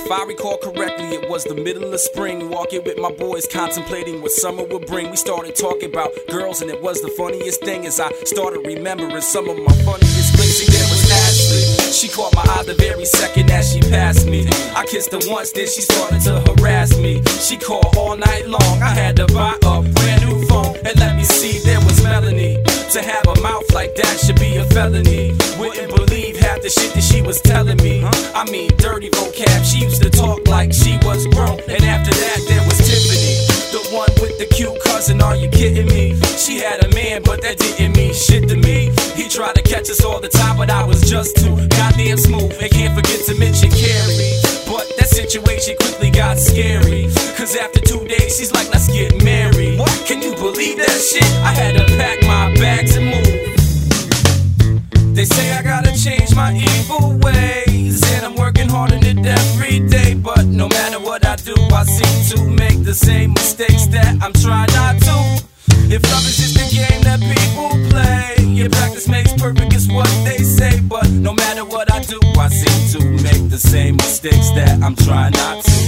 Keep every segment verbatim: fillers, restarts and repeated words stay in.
If I recall correctly, it was the middle of spring. Walking with my boys, contemplating what summer would bring. We started talking about girls, and it was the funniest thing as I started remembering some of my funniest things. See, there was Ashley. She caught my eye the very second that she passed me. I kissed her once, then she started to harass me. She called all night long. I had to buy a brand new phone and let me see there was Melanie. To have a mouth like that should be a felony. Wouldn't believe half the shit that she was telling me. I mean, dirty vocab. She used to talk like she was grown. And after that, there was Tiffany, the one with the cute cousin. Are you kidding me? She had a man, but that didn't mean shit to me. He tried to catch us all the time, but I was just too goddamn smooth. And can't forget to mention Carrie. But that situation quickly got scary. Cause after two days, she's like, let's get married. What? Can you believe that shit? I had to pack my bags and move. They say I gotta change my evil ways, and I'm working hard on it every day. But no matter what I do, I seem to make the same mistakes that I'm trying not to. If love is just a game that people play, yeah, practice makes perfect is what they say. But no matter what I do, I seem to make the same mistakes that I'm trying not to.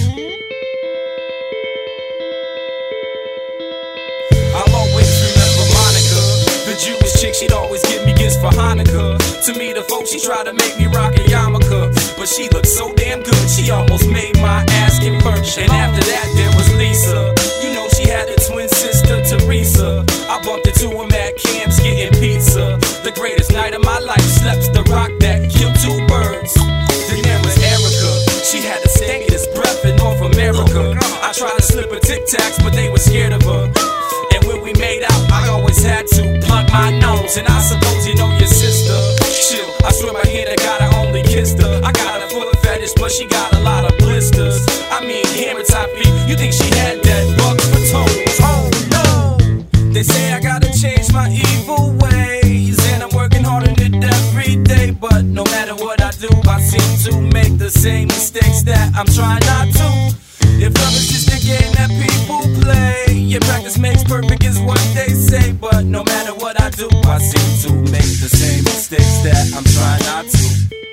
I'll always remember Monica, the Jewish chick. She'd always give me gifts for Hanukkah. To me, the folks, she tried to make me rock a yarmulke, but she looked so damn good, she almost made my ass convert. And after that, there was Lisa. You know she had a twin sister, Teresa. I bumped into him at camps getting pizza. The greatest night of my life, slept the rock that killed two birds. Then there was Erica. She had the stankiest breath in North America. I tried to slip her Tic Tacs, but they were scared of her. And when we made out, I always had to plug my nose. And I suppose you know your sister. Chill, I swear my hand, I got her, only kissed her. I got a foot fetish, but she got a lot of blisters. I mean, hammer top feet, you think she had that bugs for toes? Oh no! They say I gotta change my evil ways, and I'm working hard on it every day. But no matter what I do, I seem to make the same mistakes that I'm trying not to. If love is just a game that people play, yeah, practice makes perfect is what they say. But no matter what I do, I seem to make the same mistakes that I'm trying not to.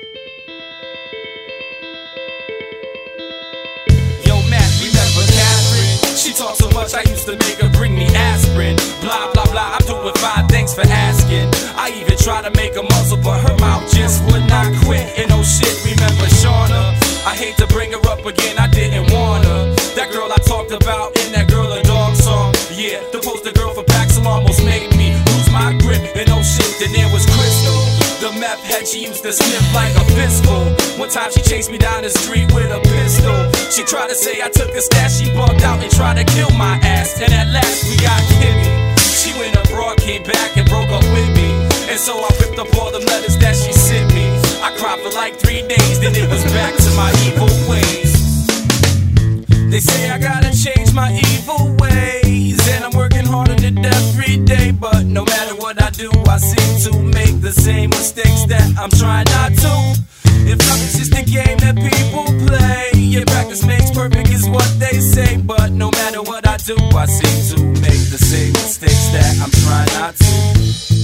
Yo, Matt, remember Catherine? She talked so much, I used to make her bring me aspirin. Blah, blah, blah, I'm doing fine, thanks for asking. I even tried to make her muzzle, but her mouth just would not quit. And oh shit, remember Shauna? I hate to bring her up again, I didn't want her. That girl I talked about in that Girl a Dog song. Yeah, the poster girl for Paxil almost made me lose my grip. And oh shit, then there was Crystal, the meth head, she used to sniff like a pistol. One time she chased me down the street with a pistol. She tried to say I took a stash, she bugged out and tried to kill my ass. And at last we got Kimmy. She went abroad, came back and broke up with me. And so I ripped up all the letters that she sent me. I cried for like three days, then it was back to my evil ways. They say I gotta change my evil ways, and I'm working hard on it every day. But no matter what I do, I seem to make the same mistakes that I'm trying not to. If love is just a game that people play, yeah, practice makes perfect is what they say. But no matter what I do, I seem to make the same mistakes that I'm trying not to.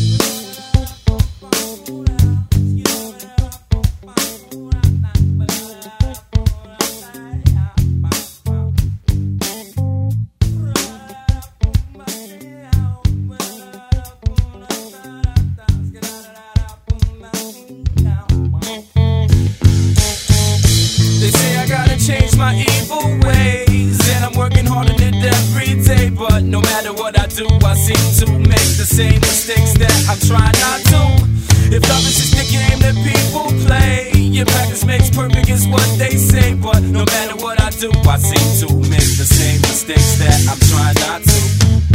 Change my evil ways, and I'm working hard on it every day. But no matter what I do, I seem to make the same mistakes that I'm trying not to. If love is just a game that people play, yeah, practice makes perfect is what they say. But no matter what I do, I seem to make the same mistakes that I'm trying not to.